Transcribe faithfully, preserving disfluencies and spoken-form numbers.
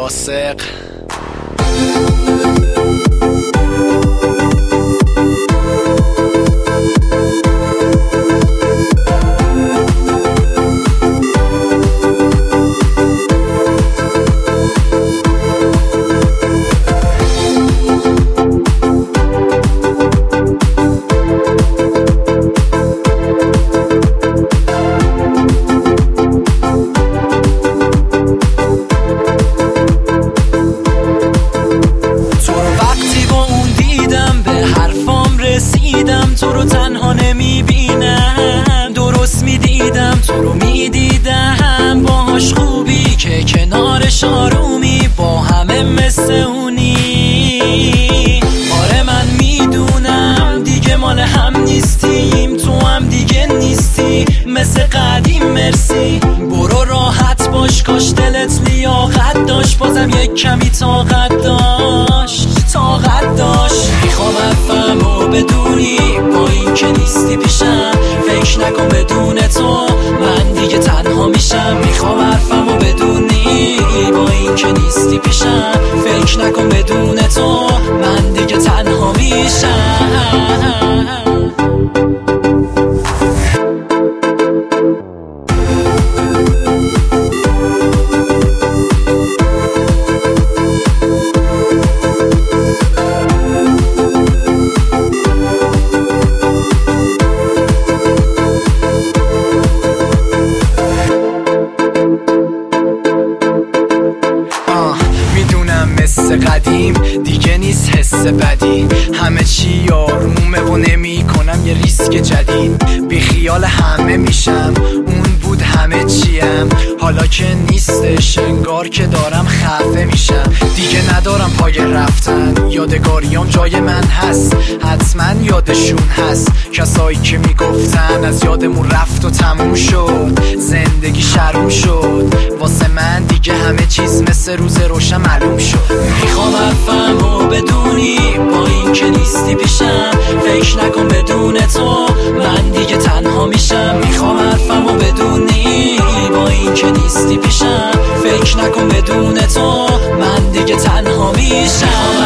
فاسق. تو رو تنها نمیبینم، درست میدیدم تو رو میدیدم، باهاش خوبی که کنارش آرومی، با همه مثل اونی. آره من میدونم دیگه مال هم نیستیم، تو هم دیگه نیستی مثل قدیم. مرسی برو راحت باش، کاش دلت لیاقت داشت، بازم یک کمی طاقت داشت طاقت داشت. میخوام افهمو بدونی با این که نیستی پیشم، فکر نکن بدون تو من دیگه تنها میشم. میخوام حرفمو بدونی با این که نیستی پیشم، فکر نکن بدون تو من دیگه تنها میشم. مثل قدیم دیگه نیست حس بدی، همه چی آرومه و نمی کنم یه ریسک جدید. بی خیال همه میشم، اون بود همه چیم، حالا که نیستش انگار که دارم خفه میشم. دیگه ندارم پای رفتن، یادگاریام جای من هست، حتما یادشون هست کسایی که میگفتن از یادمون رفت و تموم شد، زندگی شروع شد واسه من دیگه همه چیز مثل روز روشن معلوم شد. میخوام حرفمو بدونی با این که نیستی پیشم، فکر نکن بدون تو من دیگه تنها میشم. میخوام حرفمو بدونی با این که نیستی پیشم، فکر نکن بدون تو من دیگه تنها میشم.